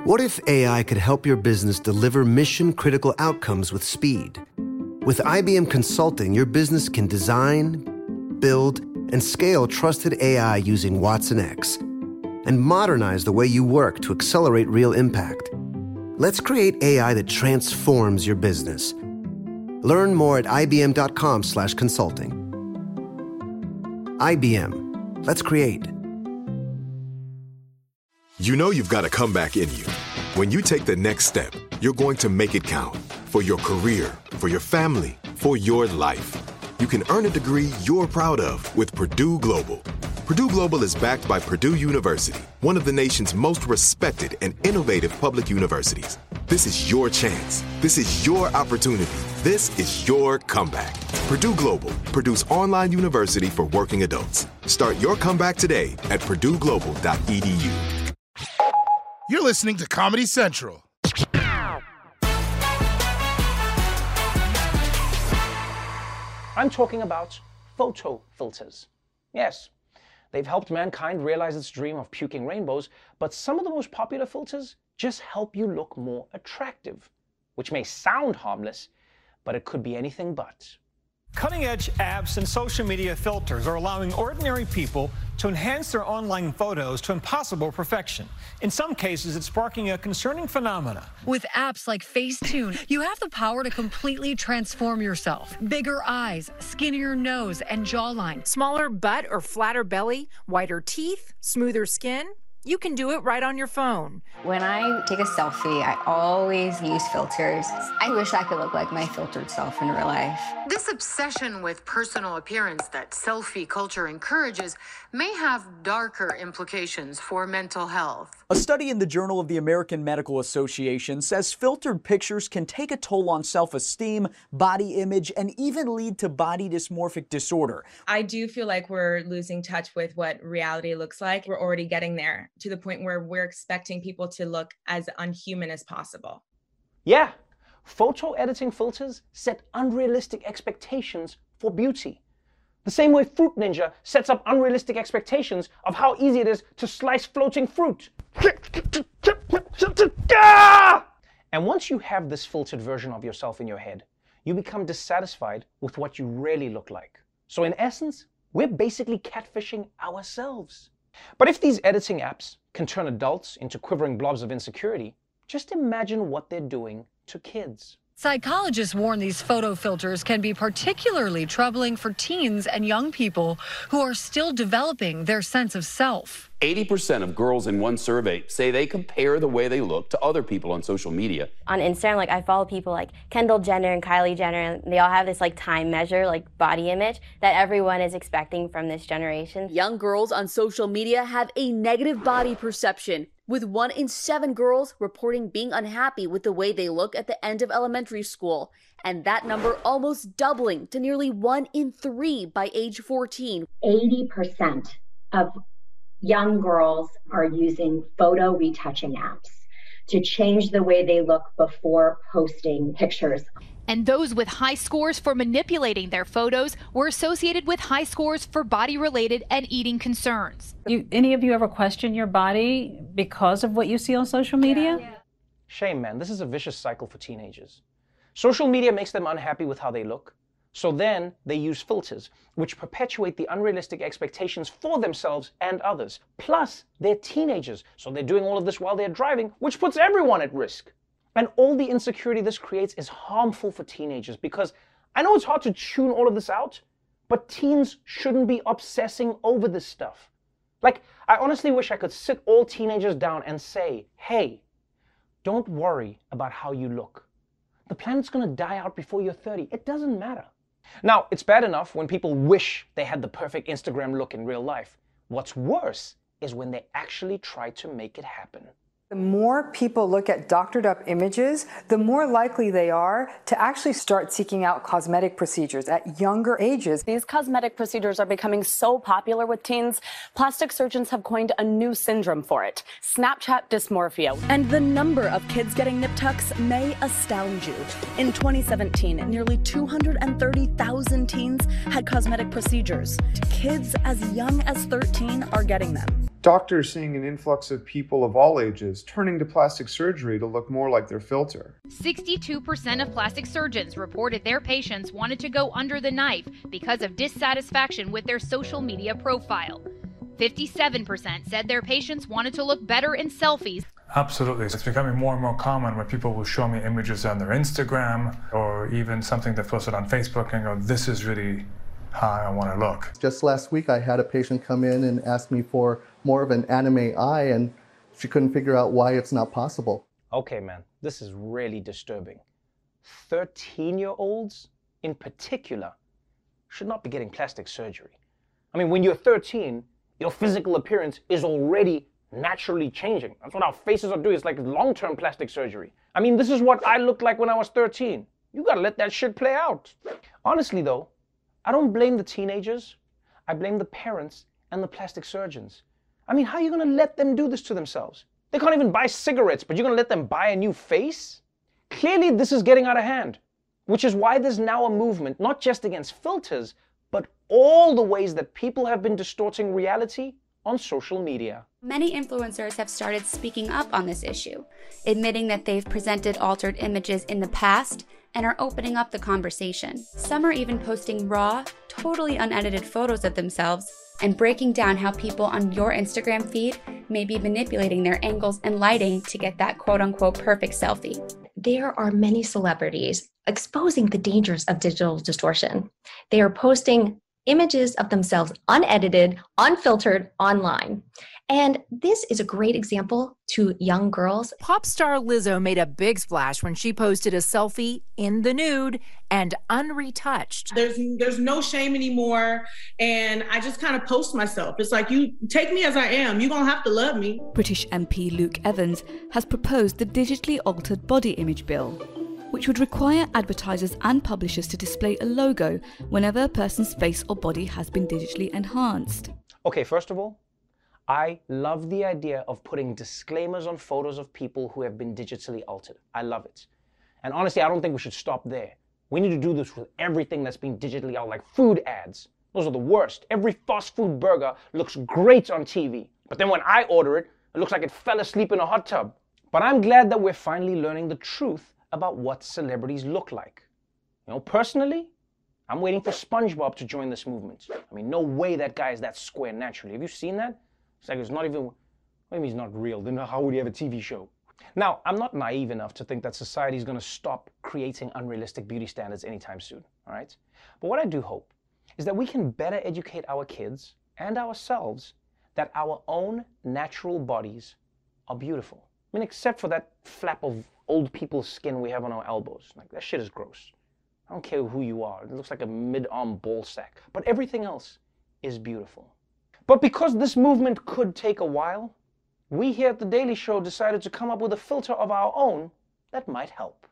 What if AI could help your business deliver mission-critical outcomes with speed? With IBM Consulting, your business can design, build, and scale trusted AI using Watson X and modernize the way you work to accelerate real impact. Let's create AI that transforms your business. Learn more at ibm.com/consulting. IBM. Let's create. You know you've got a comeback in you. When you take the next step, you're going to make it count. For your career, for your family, for your life. You can earn a degree you're proud of with Purdue Global. Purdue Global is backed by Purdue University, one of the nation's most respected and innovative public universities. This is your chance. This is your opportunity. This is your comeback. Purdue Global, Purdue's online university for working adults. Start your comeback today at purdueglobal.edu. You're listening to Comedy Central. I'm talking about photo filters. Yes, they've helped mankind realize its dream of puking rainbows, but some of the most popular filters just help you look more attractive, which may sound harmless, but it could be anything but. Cutting-edge apps and social media filters are allowing ordinary people to enhance their online photos to impossible perfection. In some cases, it's sparking a concerning phenomena. With apps like Facetune, you have the power to completely transform yourself. Bigger eyes, skinnier nose, and jawline. Smaller butt or flatter belly, whiter teeth, smoother skin. You can do it right on your phone. When I take a selfie, I always use filters. I wish I could look like my filtered self in real life. This obsession with personal appearance that selfie culture encourages may have darker implications for mental health. A study in the Journal of the American Medical Association says filtered pictures can take a toll on self-esteem, body image, and even lead to body dysmorphic disorder. I do feel like we're losing touch with what reality looks like. We're already getting there to the point where we're expecting people to look as unhuman as possible. Yeah, photo editing filters set unrealistic expectations for beauty. The same way Fruit Ninja sets up unrealistic expectations of how easy it is to slice floating fruit. And once you have this filtered version of yourself in your head, you become dissatisfied with what you really look like. So in essence, we're basically catfishing ourselves. But if these editing apps can turn adults into quivering blobs of insecurity, just imagine what they're doing to kids. Psychologists warn these photo filters can be particularly troubling for teens and young people who are still developing their sense of self. 80% of girls in one survey say they compare the way they look to other people on social media. On Instagram, I follow people like Kendall Jenner and Kylie Jenner, and they all have this time measure, body image that everyone is expecting from this generation. Young girls on social media have a negative body perception, with 1 in 7 girls reporting being unhappy with the way they look at the end of elementary school, and that number almost doubling to nearly 1 in 3 by age 14. 80% of young girls are using photo retouching apps to change the way they look before posting pictures. And those with high scores for manipulating their photos were associated with high scores for body-related and eating concerns. Any of you ever question your body because of what you see on social media? Yeah. Shame, man. This is a vicious cycle for teenagers. Social media makes them unhappy with how they look. So then they use filters, which perpetuate the unrealistic expectations for themselves and others. Plus, they're teenagers, so they're doing all of this while they're driving, which puts everyone at risk. And all the insecurity this creates is harmful for teenagers because I know it's hard to tune all of this out, but teens shouldn't be obsessing over this stuff. I honestly wish I could sit all teenagers down and say, hey, don't worry about how you look. The planet's gonna die out before you're 30. It doesn't matter. Now, it's bad enough when people wish they had the perfect Instagram look in real life. What's worse is when they actually try to make it happen. The more people look at doctored up images, the more likely they are to actually start seeking out cosmetic procedures at younger ages. These cosmetic procedures are becoming so popular with teens, plastic surgeons have coined a new syndrome for it, Snapchat dysmorphia. And the number of kids getting nip tucks may astound you. In 2017, nearly 230,000 teens had cosmetic procedures. Kids as young as 13 are getting them. Doctors seeing an influx of people of all ages turning to plastic surgery to look more like their filter. 62% of plastic surgeons reported their patients wanted to go under the knife because of dissatisfaction with their social media profile. 57% said their patients wanted to look better in selfies. Absolutely. It's becoming more and more common where people will show me images on their Instagram or even something they posted on Facebook and go, this is really how I want to look. Just last week, I had a patient come in and ask me for more of an anime eye, and she couldn't figure out why it's not possible. Okay, man, this is really disturbing. 13-year-olds in particular should not be getting plastic surgery. I mean, when you're 13, your physical appearance is already naturally changing. That's what our faces are doing. It's like long-term plastic surgery. I mean, this is what I looked like when I was 13. You gotta let that shit play out. Honestly though, I don't blame the teenagers. I blame the parents and the plastic surgeons. I mean, how are you gonna let them do this to themselves? They can't even buy cigarettes, but you're gonna let them buy a new face? Clearly this is getting out of hand, which is why there's now a movement, not just against filters, but all the ways that people have been distorting reality on social media. Many influencers have started speaking up on this issue, admitting that they've presented altered images in the past and are opening up the conversation. Some are even posting raw, totally unedited photos of themselves and breaking down how people on your Instagram feed may be manipulating their angles and lighting to get that quote-unquote perfect selfie. There are many celebrities exposing the dangers of digital distortion. They are posting images of themselves unedited, unfiltered online. And this is a great example to young girls. Pop star Lizzo made a big splash when she posted a selfie in the nude and unretouched. There's no shame anymore, and I just kind of post myself. It's like, you take me as I am. You're going to have to love me. British MP Luke Evans has proposed the digitally altered body image bill, which would require advertisers and publishers to display a logo whenever a person's face or body has been digitally enhanced. Okay, first of all, I love the idea of putting disclaimers on photos of people who have been digitally altered. I love it. And honestly, I don't think we should stop there. We need to do this with everything that's been digitally altered, like food ads. Those are the worst. Every fast food burger looks great on TV, but then when I order it, it looks like it fell asleep in a hot tub. But I'm glad that we're finally learning the truth about what celebrities look like. You know, personally, I'm waiting for SpongeBob to join this movement. I mean, no way that guy is that square naturally. Have you seen that? It's like it's not even, maybe he's not real. Then how would he have a TV show? Now, I'm not naive enough to think that society is going to stop creating unrealistic beauty standards anytime soon, all right? But what I do hope is that we can better educate our kids and ourselves that our own natural bodies are beautiful. I mean, except for that flap of old people's skin we have on our elbows. Like, that shit is gross. I don't care who you are. It looks like a mid-arm ball sack. But everything else is beautiful. But because this movement could take a while, we here at The Daily Show decided to come up with a filter of our own that might help.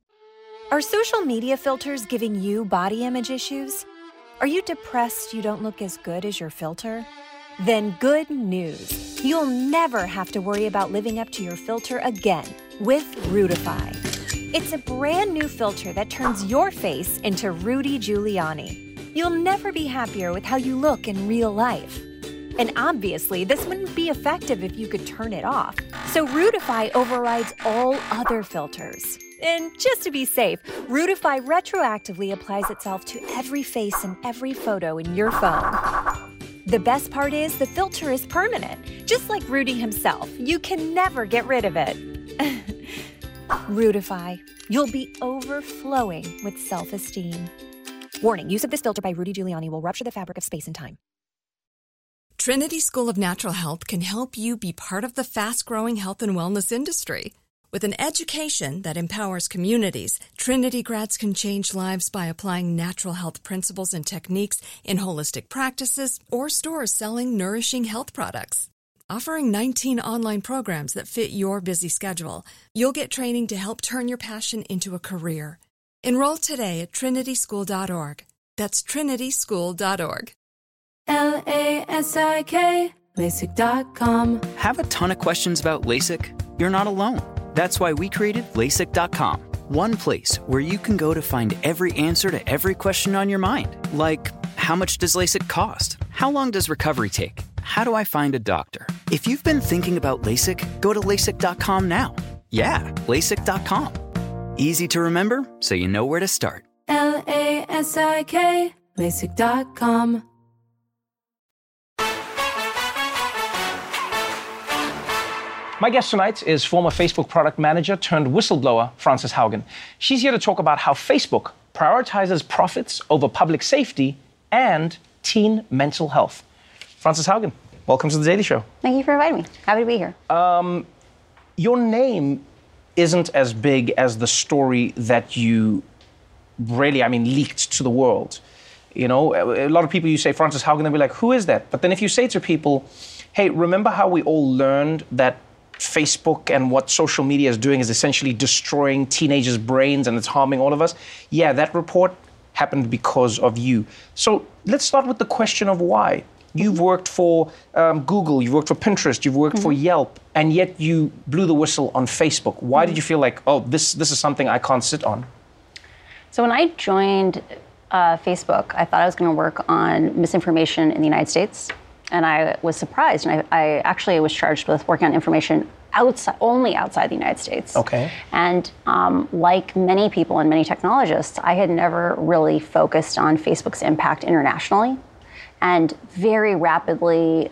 Are social media filters giving you body image issues? Are you depressed you don't look as good as your filter? Then good news. You'll never have to worry about living up to your filter again with Rudify. It's a brand new filter that turns your face into Rudy Giuliani. You'll never be happier with how you look in real life. And obviously, this wouldn't be effective if you could turn it off. So Rudify overrides all other filters. And just to be safe, Rudify retroactively applies itself to every face and every photo in your phone. The best part is the filter is permanent. Just like Rudy himself, you can never get rid of it. Rudify. You'll be overflowing with self-esteem. Warning, use of this filter by Rudy Giuliani will rupture the fabric of space and time. Trinity School of Natural Health can help you be part of the fast-growing health and wellness industry. With an education that empowers communities, Trinity grads can change lives by applying natural health principles and techniques in holistic practices or stores selling nourishing health products. Offering 19 online programs that fit your busy schedule, you'll get training to help turn your passion into a career. Enroll today at trinityschool.org. That's trinityschool.org. LASIK, LASIK.com. Have a ton of questions about LASIK? You're not alone. That's why we created LASIK.com. One place where you can go to find every answer to every question on your mind. Like, how much does LASIK cost? How long does recovery take? How do I find a doctor? If you've been thinking about LASIK, go to LASIK.com now. Yeah, LASIK.com. Easy to remember, so you know where to start. LASIK, LASIK.com. My guest tonight is former Facebook product manager turned whistleblower, Frances Haugen. She's here to talk about how Facebook prioritizes profits over public safety and teen mental health. Frances Haugen, welcome to The Daily Show. Thank you for inviting me. Happy to be here. Your name isn't as big as the story that you really, leaked to the world. You know, a lot of people, you say Frances Haugen, they'll be like, who is that? But then if you say to people, hey, remember how we all learned that Facebook and what social media is doing is essentially destroying teenagers' brains and it's harming all of us? Yeah, that report happened because of you. So let's start with the question of why. You've worked for Google, you've worked for Pinterest, you've worked for Yelp, and yet you blew the whistle on Facebook. Why did you feel like, oh, this is something I can't sit on? So when I joined Facebook, I thought I was going to work on misinformation in the United States. And I was surprised. And I actually was charged with working on information only outside the United States. Okay. And like many people and many technologists, I had never really focused on Facebook's impact internationally. And very rapidly,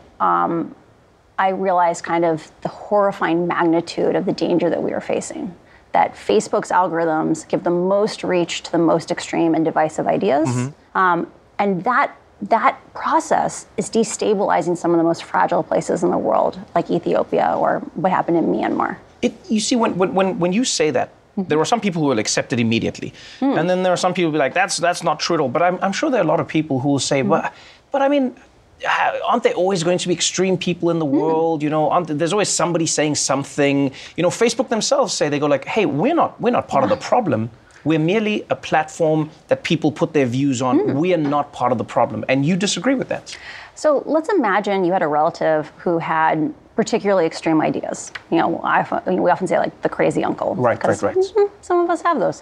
I realized kind of the horrifying magnitude of the danger that we were facing. That Facebook's algorithms give the most reach to the most extreme and divisive ideas. And that process is destabilizing some of the most fragile places in the world, like Ethiopia or what happened in Myanmar. You see, when you say that, there are some people who will accept it immediately. And then there are some people who will be like, that's not true at all. But I'm sure there are a lot of people who will say, but I mean, aren't there always going to be extreme people in the world? You know, there's always somebody saying something. You know, Facebook themselves say, they go like, hey, we're not part of the problem. We're merely a platform that people put their views on. We are not part of the problem. And you disagree with that. So let's imagine you had a relative who had particularly extreme ideas. You know, we often say like the crazy uncle. Right. Some of us have those.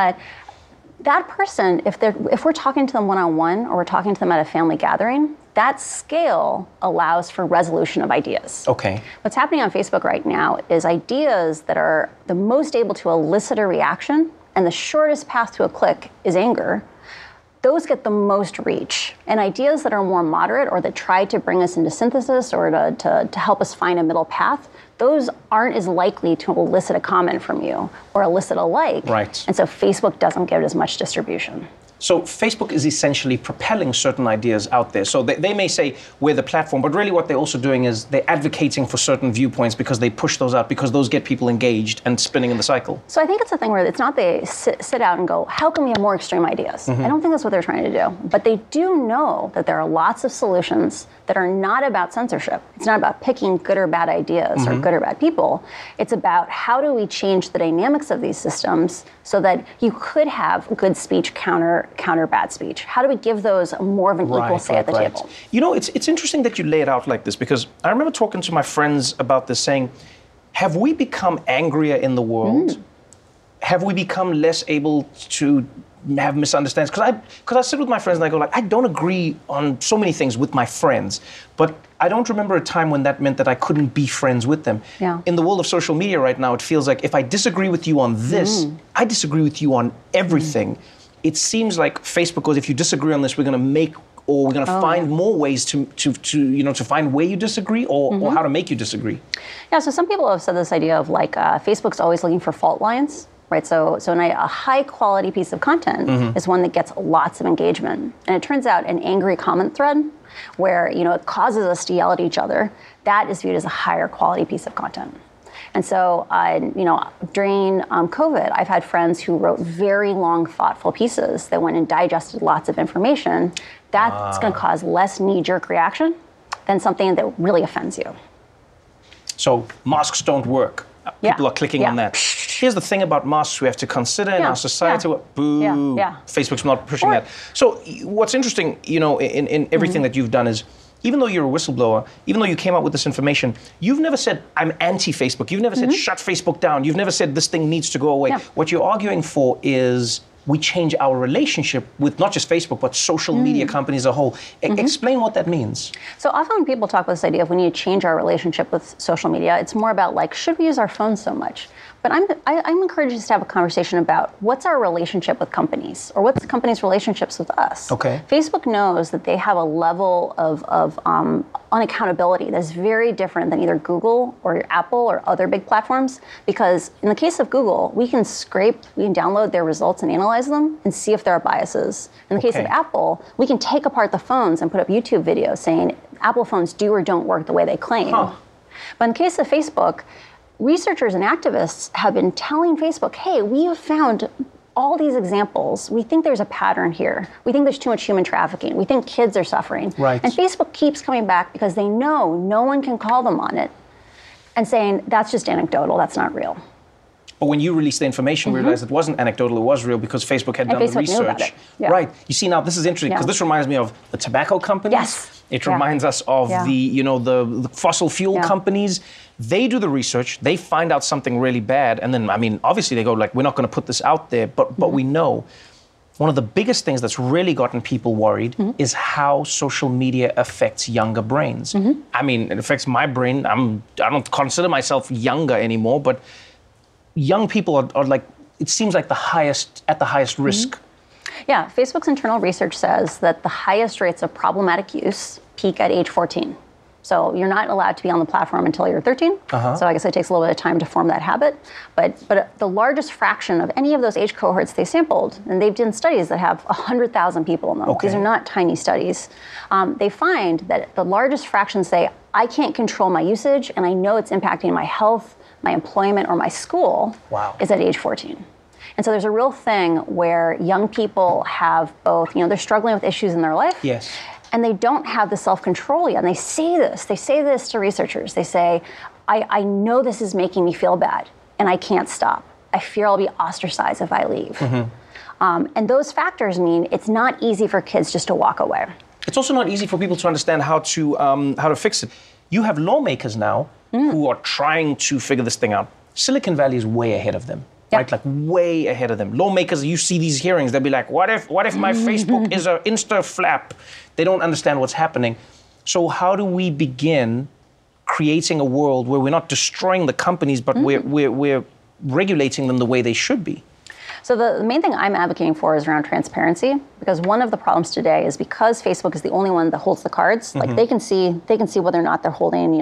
That person, if we're talking to them one-on-one or we're talking to them at a family gathering, that scale allows for resolution of ideas. Okay. What's happening on Facebook right now is ideas that are the most able to elicit a reaction and the shortest path to a click is anger. Those get the most reach. And ideas that are more moderate or that try to bring us into synthesis or to help us find a middle path, those aren't as likely to elicit a comment from you or elicit a like. Right. And so Facebook doesn't get as much distribution. So Facebook is essentially propelling certain ideas out there. So they may say we're the platform, but really what they're also doing is they're advocating for certain viewpoints because they push those out because those get people engaged and spinning in the cycle. So I think it's a thing where it's not they sit out and go, how can we have more extreme ideas? I don't think that's what they're trying to do. But they do know that there are lots of solutions that are not about censorship. It's not about picking good or bad ideas or good or bad people. It's about how do we change the dynamics of these systems so that you could have good speech counter bad speech. How do we give those more of an equal say at the table? You know, it's interesting that you lay it out like this because I remember talking to my friends about this saying, have we become angrier in the world? Have we become less able to have misunderstandings? Because I sit with my friends and I go like, I don't agree on so many things with my friends, but I don't remember a time when that meant that I couldn't be friends with them. Yeah. In the world of social media right now, it feels like if I disagree with you on this, I disagree with you on everything. It seems like Facebook goes, if you disagree on this, we're going to find more ways to find where you disagree or how to make you disagree. Yeah, so some people have said this idea of like Facebook's always looking for fault lines, right? So a high quality piece of content is one that gets lots of engagement. And it turns out an angry comment thread where, you know, it causes us to yell at each other, that is viewed as a higher quality piece of content. And so, during COVID, I've had friends who wrote very long, thoughtful pieces that went and digested lots of information. That's going to cause less knee-jerk reaction than something that really offends you. So masks don't work. People are clicking on that. Here's the thing about masks we have to consider in our society. Boo. Facebook's not pushing that. So what's interesting, you know, in everything that you've done is, even though you're a whistleblower, even though you came out with this information, you've never said, I'm anti-Facebook. You've never said, shut Facebook down. You've never said, this thing needs to go away. What you're arguing for is we change our relationship with not just Facebook, but social media companies as a whole. Explain what that means. So often when people talk about this idea of we need to change our relationship with social media, it's more about like, should we use our phones so much? But I'm encouraged us to have a conversation about what's our relationship with companies, or what's companies' relationships with us. Okay. Facebook knows that they have a level of unaccountability that's very different than either Google or Apple or other big platforms, because in the case of Google, we can download their results and analyze them and see if there are biases. In the case of Apple, we can take apart the phones and put up YouTube videos saying Apple phones do or don't work the way they claim. But in the case of Facebook, researchers and activists have been telling Facebook, hey, we have found all these examples. We think there's a pattern here. We think there's too much human trafficking. We think kids are suffering. Right. And Facebook keeps coming back because they know no one can call them on it and saying, that's just anecdotal, that's not real. But when you released the information, we realized it wasn't anecdotal, it was real because Facebook had done the research. Knew about it. Yeah. Right. You see, now this is interesting because this reminds me of the tobacco companies. Yes. It reminds us of the fossil fuel companies. They do the research, they find out something really bad, and then, I mean, obviously they go like, we're not going to put this out there, but we know. One of the biggest things that's really gotten people worried is how social media affects younger brains. I mean, it affects my brain. I don't consider myself younger anymore, but young people are like, it seems like at the highest risk. Yeah, Facebook's internal research says that the highest rates of problematic use peak at age 14. So you're not allowed to be on the platform until you're 13. So I guess it takes a little bit of time to form that habit. But the largest fraction of any of those age cohorts they sampled, and they've done studies that have 100,000 people in them. These are not tiny studies. They find that the largest fraction say, I can't control my usage, and I know it's impacting my health, my employment, or my school, is at age 14. And so there's a real thing where young people have both, they're struggling with issues in their life. Yes. And they don't have the self-control yet. And they say this to researchers. They say, I know this is making me feel bad, and I can't stop. I fear I'll be ostracized if I leave. And those factors mean it's not easy for kids just to walk away. It's also not easy for people to understand how to fix it. You have lawmakers now who are trying to figure this thing out. Silicon Valley is way ahead of them. Right, like way ahead of them. Lawmakers, you see these hearings, they'll be like, what if my Facebook is an Insta flap? They don't understand what's happening. So how do we begin creating a world where we're not destroying the companies, but we're regulating them the way they should be? So the main thing I'm advocating for is around transparency, because one of the problems today is because Facebook is the only one that holds the cards, like they can see whether or not they're holding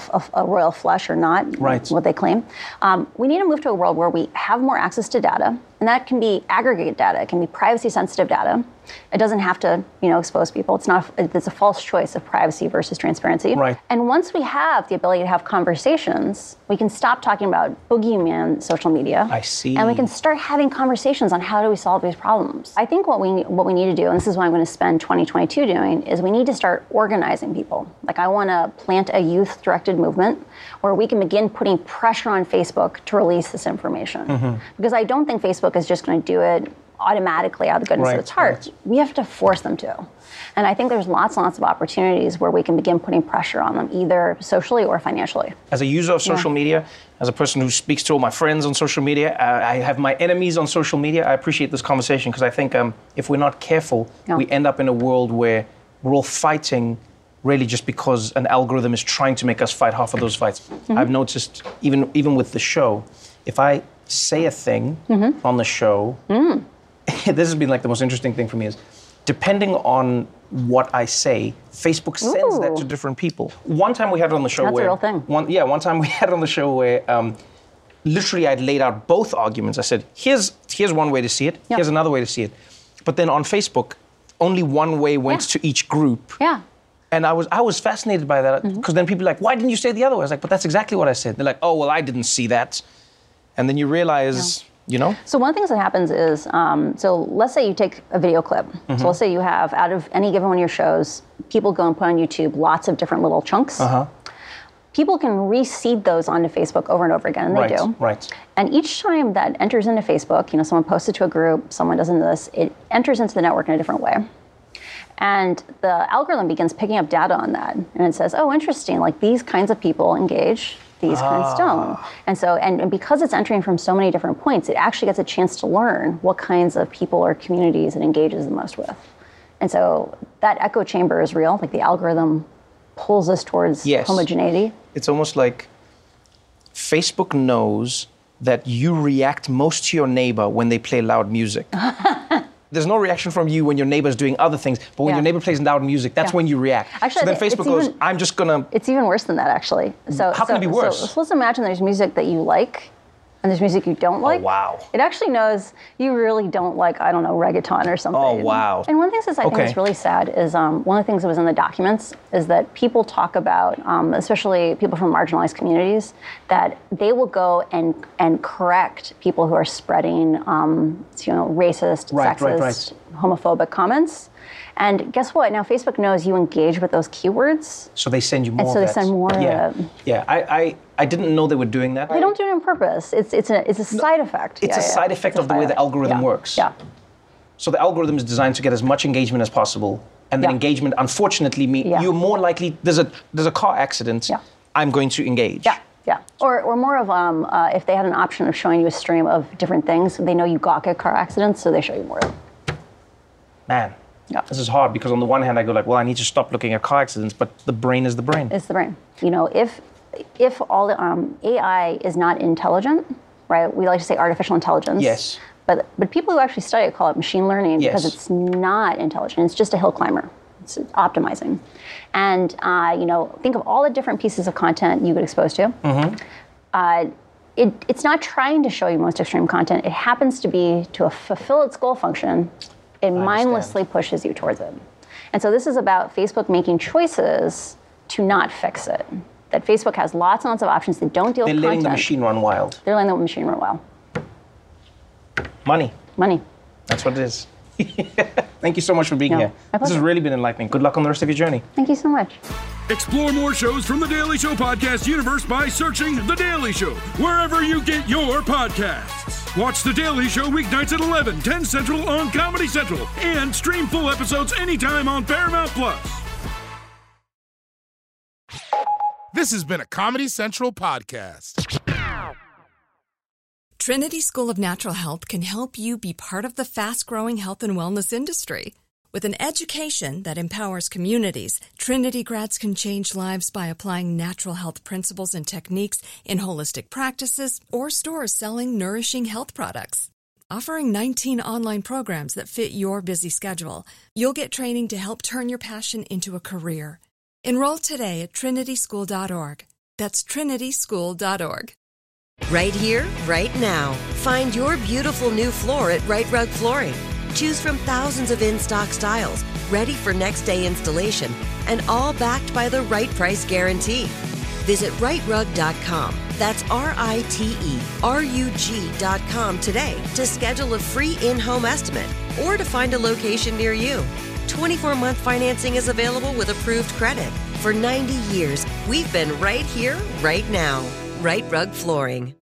a royal flush or not, what they claim. We need to move to a world where we have more access to data, and that can be aggregate data, it can be privacy sensitive data. It doesn't have to, expose people. It's a false choice of privacy versus transparency. Right. And once we have the ability to have conversations, we can stop talking about boogeyman social media. I see. And we can start having conversations on how do we solve these problems. I think what we need to do, and this is what I'm going to spend 2022 doing, is we need to start organizing people. Like I want to plant a youth-directed movement where we can begin putting pressure on Facebook to release this information. Because I don't think Facebook is just going to do it automatically out of the goodness of its heart. We have to force them to. And I think there's lots and lots of opportunities where we can begin putting pressure on them, either socially or financially. As a user of social media, as a person who speaks to all my friends on social media, I have my enemies on social media. I appreciate this conversation because I think if we're not careful, we end up in a world where we're all fighting really just because an algorithm is trying to make us fight half of those fights. I've noticed, even with the show, if I say a thing on the show, this has been like the most interesting thing for me is, depending on what I say, Facebook sends that to different people. One time we had it on the show That's where... a real thing. One time we had it on the show where literally I'd laid out both arguments. I said, here's one way to see it, here's another way to see it. But then on Facebook, only one way went to each group. And I was fascinated by that because then people are like, why didn't you say the other way? I was like, but that's exactly what I said. They're like, oh, well, I didn't see that. And then you realize... So one of the things that happens is, so let's say you take a video clip. So let's say you have, out of any given one of your shows, people go and put on YouTube lots of different little chunks. People can reseed those onto Facebook over and over again, and they do. And each time that enters into Facebook, someone posts it to a group, someone does this, it enters into the network in a different way. And the algorithm begins picking up data on that. And it says, oh, interesting, like these kinds of people engage, these currents don't. And so, and because it's entering from so many different points, it actually gets a chance to learn what kinds of people or communities it engages the most with. And so that echo chamber is real, like the algorithm pulls us towards homogeneity. It's almost like Facebook knows that you react most to your neighbor when they play loud music. There's no reaction from you when your neighbor's doing other things, but when your neighbor plays loud music, that's when you react. Actually, so then Facebook goes, I'm just gonna... It's even worse than that, actually. So how can it be worse? So let's imagine there's music that you like, and there's music you don't like. Oh, wow. It actually knows you really don't like, I don't know, reggaeton or something. Oh, wow. And one thing that I think is really sad is one of the things that was in the documents is that people talk about, especially people from marginalized communities, that they will go and correct people who are spreading, racist, sexist, homophobic comments. And guess what? Now Facebook knows you engage with those keywords. So they send you more. And so they send more of it. Yeah, I didn't know they were doing that. They don't do it on purpose. It's a side effect. It's a side effect of the way the algorithm works. Yeah. So the algorithm is designed to get as much engagement as possible. And then engagement, unfortunately, you're more likely, there's a car accident, I'm going to engage. Yeah, or more of if they had an option of showing you a stream of different things, they know you gawk at car accidents, so they show you more of it. Man, this is hard because on the one hand I go like, well, I need to stop looking at car accidents, but the brain is the brain. It's the brain. You know, if all the AI is not intelligent, right? We like to say artificial intelligence. Yes. But people who actually study it call it machine learning because it's not intelligent. It's just a hill climber. It's optimizing. And, think of all the different pieces of content you get exposed to. It's not trying to show you most extreme content. It happens to be to fulfill its goal function. It mindlessly pushes you towards it. And so this is about Facebook making choices to not fix it. That Facebook has lots and lots of options that don't deal with content. They're letting the machine run wild. They're letting the machine run wild. Money. That's what it is. Thank you so much for being here. This has really been enlightening. Good luck on the rest of your journey. Thank you so much. Explore more shows from The Daily Show podcast universe by searching The Daily Show wherever you get your podcasts. Watch The Daily Show weeknights at 11, 10 Central on Comedy Central, and stream full episodes anytime on Paramount+. This has been a Comedy Central podcast. Trinity School of Natural Health can help you be part of the fast-growing health and wellness industry. With an education that empowers communities, Trinity grads can change lives by applying natural health principles and techniques in holistic practices or stores selling nourishing health products. Offering 19 online programs that fit your busy schedule, you'll get training to help turn your passion into a career. Enroll today at trinityschool.org. That's trinityschool.org. Right here, right now. Find your beautiful new floor at Right Rug Flooring. Choose from thousands of in-stock styles, ready for next day installation, and all backed by the right price guarantee. Visit rightrug.com. That's RITERUG.com today to schedule a free in-home estimate or to find a location near you. 24-month financing is available with approved credit. For 90 years, we've been right here, right now. Right Rug Flooring.